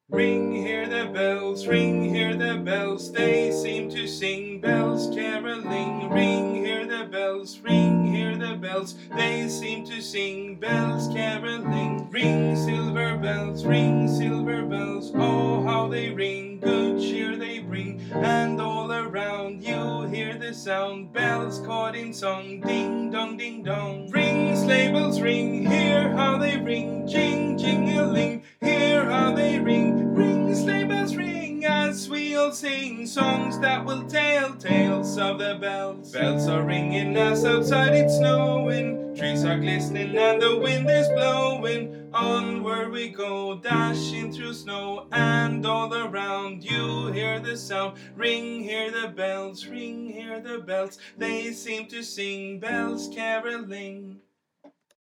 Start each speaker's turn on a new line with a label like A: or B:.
A: Ring, hear the bells, ring, hear the bells, they seem to sing bells caroling. Ring, hear the bells, ring, hear the bells, they seem to sing bells caroling. Ring, silver bells, oh how they ring, good cheer they bring. And all around you hear the sound, bells caught in song, ding dong ding dong. Ring, sleigh bells ring, hear how they ring, jing jing-a-ling, hear how they ring. Ring, sleigh bells ring, as we all sing songs that will tell tales of the bells. Bells are ringing as outside it's snowing, trees are glistening and the wind is blowing. Onward we go, dashing through snow, and all around you hear the sound. Ring, hear the bells, ring, hear the bells, they seem to sing bells caroling.